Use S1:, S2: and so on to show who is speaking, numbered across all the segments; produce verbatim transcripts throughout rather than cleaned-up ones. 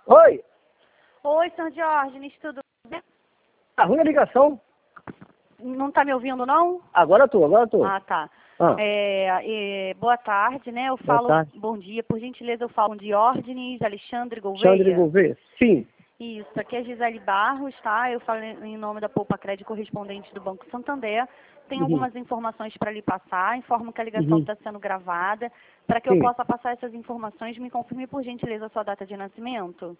S1: Oi,
S2: Oi, senhor Diógenes, tudo bem?
S1: tá ruim a ligação?
S2: Não está me ouvindo, não?
S1: Agora eu tô, agora eu tô.
S2: Ah, tá.
S1: Ah,
S2: É, é, boa tarde, né? Eu
S1: boa
S2: falo,
S1: tarde.
S2: bom dia, por gentileza, eu falo Diógenes Alexandre
S1: Xandre
S2: Gouveia.
S1: Gouveia? Sim.
S2: Isso, aqui é Gisele Barros, tá? Eu falo em nome da Poupa Crédito correspondente do Banco Santander. Tem
S1: Uhum.
S2: algumas informações para lhe passar, informo que a ligação
S1: Uhum.
S2: está sendo gravada. Para que eu
S1: Sim.
S2: possa passar essas informações, me confirme, por gentileza, a sua data de nascimento.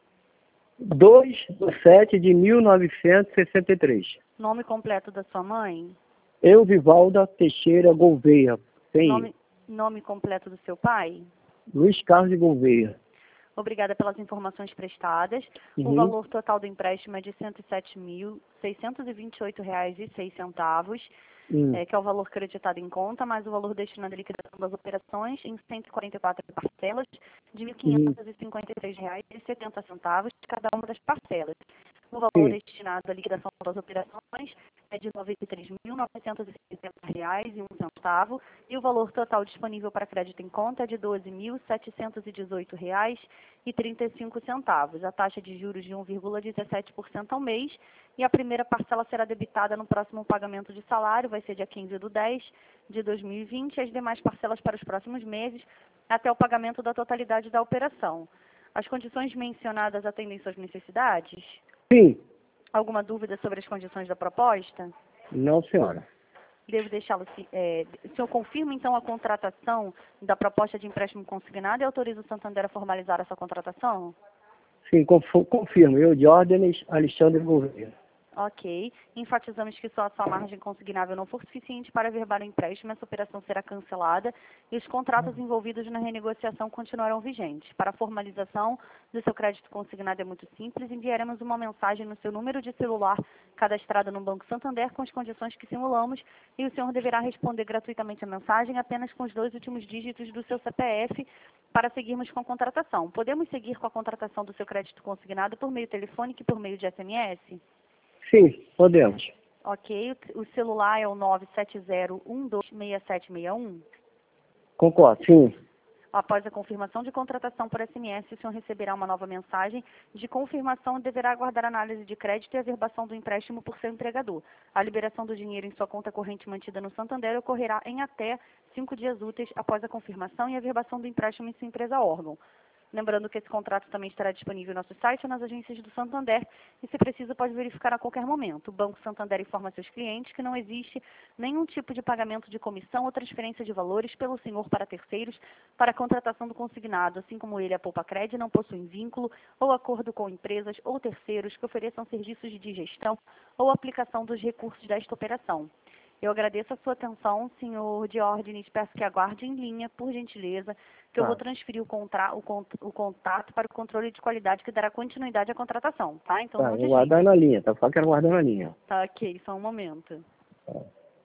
S1: dois de sete de mil novecentos e sessenta e três.
S2: Nome completo da sua mãe.
S1: Eu, Vivalda Teixeira Gouveia. Tem
S2: Nome, nome completo do seu pai.
S1: Luiz Carlos de Gouveia.
S2: Obrigada pelas informações prestadas. O
S1: Uhum.
S2: valor total do empréstimo é de cento e sete mil, seiscentos e vinte e oito reais e seis centavos,
S1: Hum.
S2: é, que é o valor creditado em conta, mais o valor destinado à liquidação das operações em cento e quarenta e quatro parcelas de mil
S1: Uhum.
S2: quinhentos e cinquenta e três reais e setenta centavos cada uma das parcelas. O valor
S1: Sim.
S2: destinado à liquidação das operações é de noventa e três mil, novecentos e setenta reais e um centavo, e o valor total disponível para crédito em conta é de doze mil, setecentos e dezoito reais e trinta e cinco centavos. A taxa de juros de um vírgula dezessete por cento ao mês, e a primeira parcela será debitada no próximo pagamento de salário, vai ser dia quinze do dez de dois mil e vinte, e as demais parcelas para os próximos meses, até o pagamento da totalidade da operação. As condições mencionadas atendem suas necessidades?
S1: Sim.
S2: Alguma dúvida sobre as condições da proposta?
S1: Não, senhora.
S2: Devo deixá-lo... É, o senhor confirma, então, a contratação da proposta de empréstimo consignado e autoriza o Santander a formalizar essa contratação?
S1: Sim, conf- confirmo. Eu, Diógenes Alexandre Gouveia.
S2: Ok. Enfatizamos que só a sua margem consignável não for suficiente para averbar o empréstimo, essa operação será cancelada e os contratos envolvidos na renegociação continuarão vigentes. Para a formalização do seu crédito consignado é muito simples, enviaremos uma mensagem no seu número de celular cadastrado no Banco Santander com as condições que simulamos, e o senhor deverá responder gratuitamente a mensagem apenas com os dois últimos dígitos do seu C P F para seguirmos com a contratação. Podemos seguir com a contratação do seu crédito consignado por meio telefônico e por meio de S M S?
S1: Sim, podemos.
S2: Ok, o celular é o nove sete zero, um dois seis sete seis um.
S1: Concordo, sim.
S2: Após a confirmação de contratação por S M S, o senhor receberá uma nova mensagem de confirmação e deverá aguardar análise de crédito e averbação do empréstimo por seu empregador. A liberação do dinheiro em sua conta corrente mantida no Santander ocorrerá em até cinco dias úteis após a confirmação e averbação do empréstimo em sua empresa órgão. Lembrando que esse contrato também estará disponível no nosso site ou nas agências do Santander, e, se precisa, pode verificar a qualquer momento. O Banco Santander informa seus clientes que não existe nenhum tipo de pagamento de comissão ou transferência de valores pelo senhor para terceiros para a contratação do consignado, assim como ele, a Poupa Crédito, não possuem vínculo ou acordo com empresas ou terceiros que ofereçam serviços de gestão ou aplicação dos recursos desta operação. Eu agradeço a sua atenção, senhor Diógenes, peço que aguarde em linha, por gentileza, que eu vou
S1: Tá.
S2: transferir o, contra, o, cont, o contato para o controle de qualidade que dará continuidade à contratação, tá? Então
S1: Tá,
S2: não
S1: vou
S2: desligue.
S1: guardar na linha, tá? Só quero guardar na linha.
S2: Tá, ok, só um momento.
S1: Tá.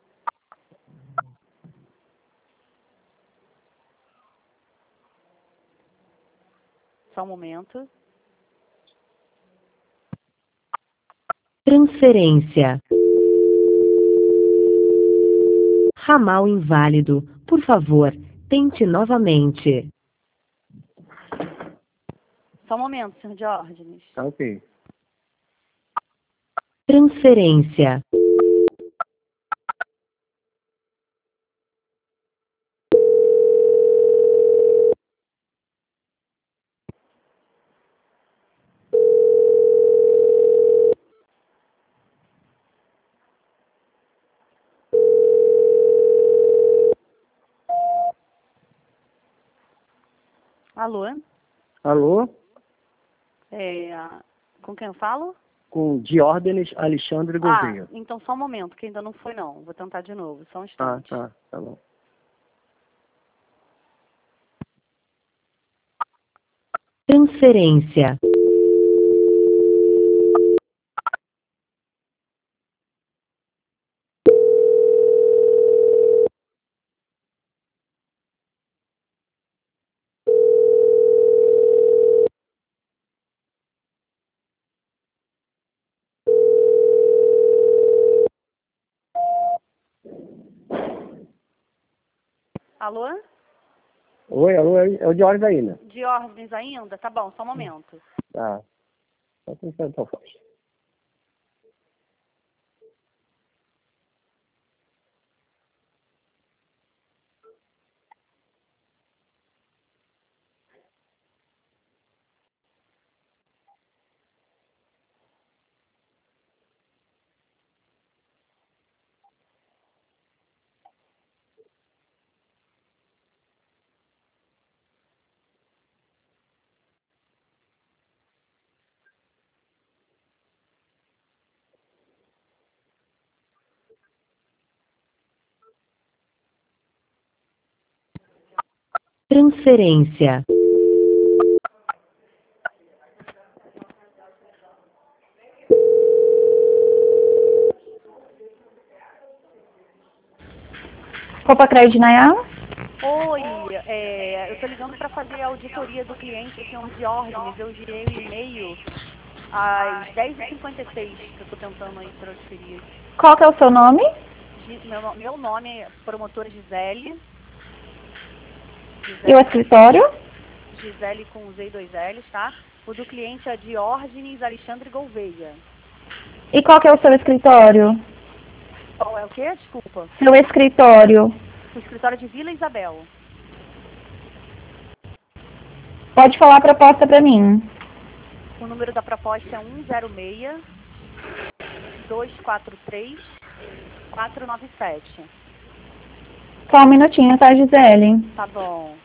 S2: Só um momento.
S3: Transferência. Ramal inválido. Por favor, tente novamente.
S2: Só um momento, senhor Diógenes.
S1: Tá ok.
S3: Transferência.
S2: Alô?
S1: Alô?
S2: É, com quem eu falo?
S1: Com Diógenes Alexandre
S2: Ah,
S1: Gouveia.
S2: então só um momento, que ainda não foi não. Vou tentar de novo, só um
S1: Ah,
S2: instante.
S1: tá. Tá bom.
S3: Transferência.
S2: Alô?
S1: Oi, alô, é o Diógenes ainda.
S2: Diógenes ainda? Tá bom, só um momento.
S1: Tá. Só com o proposta.
S3: Transferência.
S4: Copa Crédito Nayara?
S2: Oi, é, eu estou ligando para fazer a auditoria do cliente, o senhor Diógenes. Eu girei um e-mail às dez e cinquenta e seis, que eu estou tentando aí transferir.
S4: Qual que é o seu nome?
S2: Gi- Meu, no- meu nome é promotora Gisele.
S4: E o escritório?
S2: Gisele com Z e dois L's, tá? O do cliente é Diógenes Alexandre Gouveia.
S4: E qual que é o seu escritório?
S2: Qual é o quê? Desculpa.
S4: Seu escritório.
S2: O escritório de Vila Isabel.
S4: Pode falar a proposta para mim.
S2: O número da proposta é um zero seis, dois quatro três, quatro nove sete.
S4: Só um minutinho, tá, Gisele?
S2: Tá bom.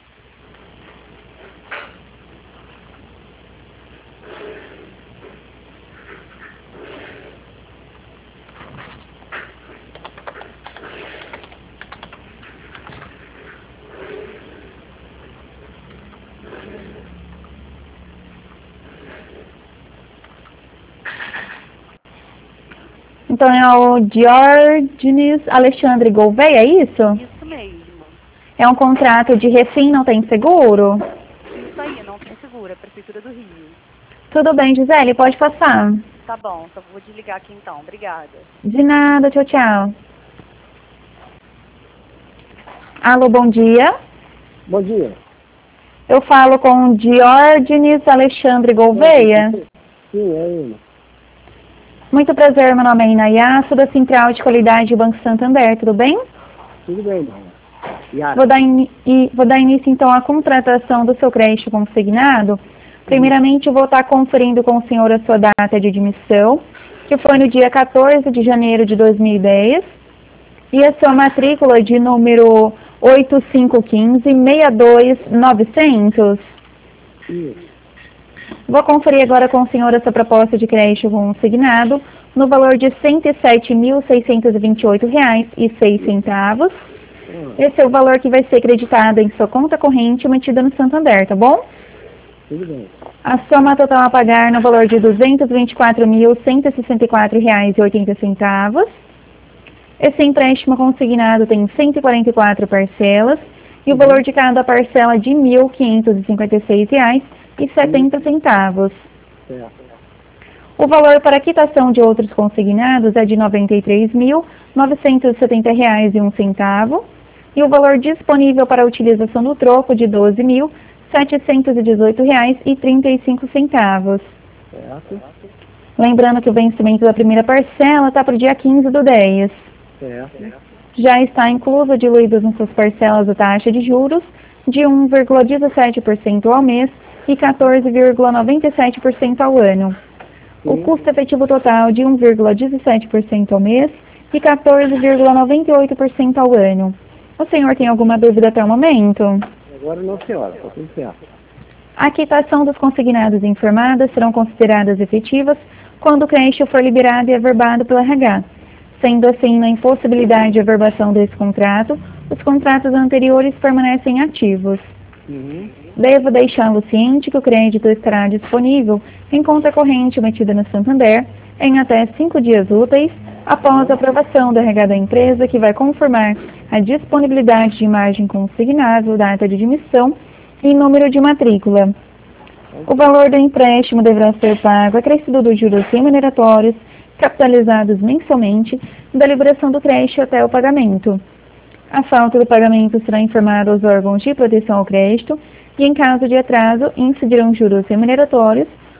S4: Então é o Diógenes Alexandre Gouveia, é isso?
S2: Isso mesmo.
S4: É um contrato de refim, não tem seguro?
S2: Isso aí, não tem seguro, é Prefeitura do Rio.
S4: Tudo bem, Gisele, pode passar.
S2: Tá bom, só vou desligar aqui então. Obrigada.
S4: De nada, tchau, tchau. Alô, bom dia.
S1: Bom dia.
S4: Eu falo com Diógenes Alexandre Gouveia.
S1: Sim, é ele.
S4: Muito prazer, meu nome é Inayá, sou da Central de Qualidade do Banco Santander, tudo bem?
S1: Tudo bem, irmão. Yara.
S4: Vou dar, in- e, vou dar início, então, à contratação do seu crédito consignado. Primeiramente, eu vou estar conferindo com o senhor a sua data de admissão, que foi no dia quatorze de janeiro de dois mil e dez, e a sua matrícula de número oito cinco um cinco, seis dois nove zero zero.
S1: Isso.
S4: Vou conferir agora com o senhor essa proposta de crédito consignado no valor de cento e sete mil, seiscentos e vinte e oito reais e seis centavos. Esse é o valor que vai ser acreditado em sua conta corrente mantida no Santander, tá bom?
S1: Tudo bem.
S4: A soma total a pagar no valor de duzentos e vinte e quatro mil, cento e sessenta e quatro reais e oitenta centavos. Esse empréstimo consignado tem cento e quarenta e quatro parcelas e o valor de cada parcela é de mil quinhentos e cinquenta e seis reais e setenta centavos.
S1: Certo.
S4: O valor para quitação de outros consignados é de noventa e três mil, novecentos e setenta reais e um centavo e o valor disponível para a utilização do troco de doze mil, setecentos e dezoito reais e trinta e cinco centavos.
S1: Certo.
S4: Lembrando que o vencimento da primeira parcela está para o dia quinze do dez.
S1: Certo.
S4: Já está incluso diluídos em suas parcelas a taxa de juros de um vírgula dezessete por cento ao mês e quatorze vírgula noventa e sete por cento ao ano. O
S1: Sim.
S4: custo efetivo total de um vírgula dezessete por cento ao mês e quatorze vírgula noventa e oito por cento ao ano. O senhor tem alguma dúvida até o momento?
S1: Agora não, senhora. Está tudo certo.
S4: A quitação dos consignados informadas serão consideradas efetivas quando o crédito for liberado e averbado pelo R H. Sendo assim, na impossibilidade de averbação desse contrato, os contratos anteriores permanecem ativos.
S1: Uhum.
S4: Devo deixá-lo ciente que o crédito estará disponível em conta corrente metida no Santander em até cinco dias úteis após a aprovação do R H da empresa, que vai confirmar a disponibilidade de imagem consignável, data de admissão e número de matrícula. O valor do empréstimo deverá ser pago acrescido dos juros remuneratórios capitalizados mensalmente da liberação do crédito até o pagamento. A falta do pagamento será informada aos órgãos de proteção ao crédito e, em caso de atraso, incidirão juros remuneratórios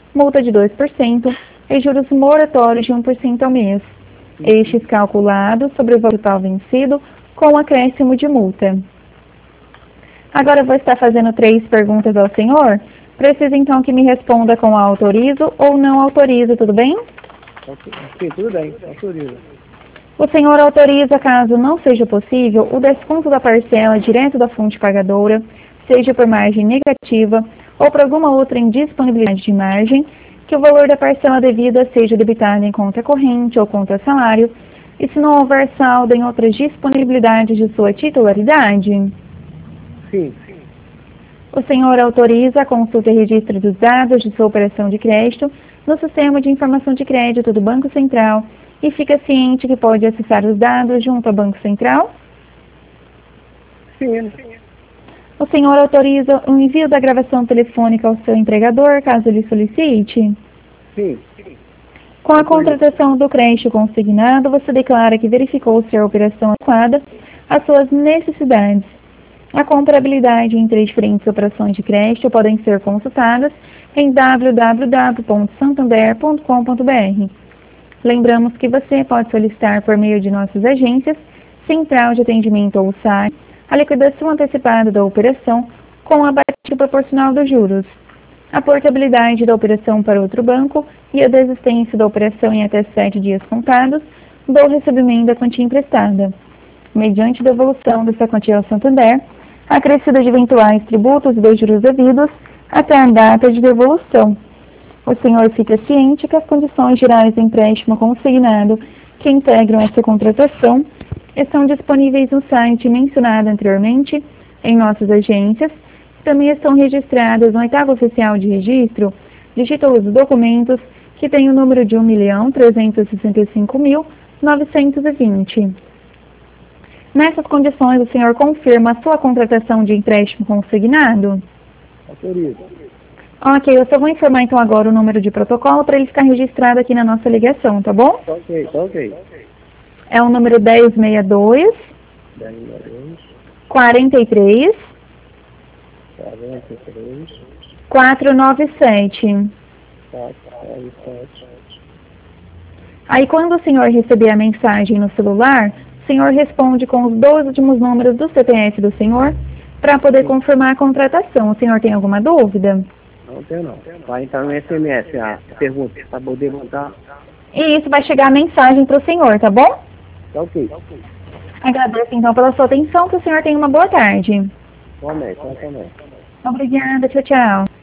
S4: multa de dois por cento e juros moratórios de um por cento ao mês. Estes calculados sobre o valor total vencido com acréscimo de multa. Agora eu vou estar fazendo três perguntas ao senhor. Preciso então que me responda com autorizo ou não autorizo, tudo bem?
S1: Sim, tudo bem, autorizo.
S4: O senhor autoriza, caso não seja possível, o desconto da parcela direto da fonte pagadora, seja por margem negativa ou por alguma outra indisponibilidade de margem, que o valor da parcela devida seja debitado em conta corrente ou conta salário, e se não houver saldo em outras disponibilidades de sua titularidade?
S1: Sim.
S4: O senhor autoriza a consulta e registro dos dados de sua operação de crédito no Sistema de Informação de Crédito do Banco Central e fica ciente que pode acessar os dados junto ao Banco Central?
S1: Sim.
S4: O senhor autoriza o envio da gravação telefônica ao seu empregador, caso ele solicite?
S1: Sim.
S4: Com a contratação do crédito consignado, você declara que verificou se a operação é adequada às suas necessidades. A comparabilidade entre diferentes operações de crédito podem ser consultadas em w w w ponto santander ponto com ponto b r. Lembramos que você pode solicitar por meio de nossas agências, central de atendimento ou site, a liquidação antecipada da operação com a abatimento proporcional dos juros, a portabilidade da operação para outro banco e a desistência da operação em até sete dias contados do recebimento da quantia emprestada. Mediante devolução dessa quantia ao Santander, acrescida de eventuais tributos e dos juros devidos até a data de devolução. O senhor fica ciente que as condições gerais do empréstimo consignado que integram essa contratação estão disponíveis no site mencionado anteriormente, em nossas agências, também estão registradas no oitavo oficial de registro de títulos e documentos, que tem o número de um milhão trezentos e sessenta e cinco mil novecentos e vinte. Nessas condições, o senhor confirma a sua contratação de empréstimo consignado?
S1: Autorizo.
S4: Ok, eu só vou informar então agora o número de protocolo para ele ficar registrado aqui na nossa ligação, tá bom?
S1: Tá ok, tá ok.
S4: É o número dez sessenta e dois,
S1: dez,
S4: quarenta e três,
S1: quarenta e três,
S4: quatrocentos e noventa e sete.
S1: quatrocentos e noventa e sete.
S4: Aí quando o senhor receber a mensagem no celular, o senhor responde com os dois últimos números do C P F do senhor para poder confirmar a contratação. O senhor tem alguma dúvida?
S1: Não tenho não. Vai entrar no S M S a pergunta para poder mandar.
S4: E isso vai chegar a mensagem para o senhor, tá bom?
S1: Tá ok.
S4: Agradeço então pela sua atenção, que o senhor tenha uma boa tarde.
S1: Também, também.
S4: Obrigada, tchau, tchau.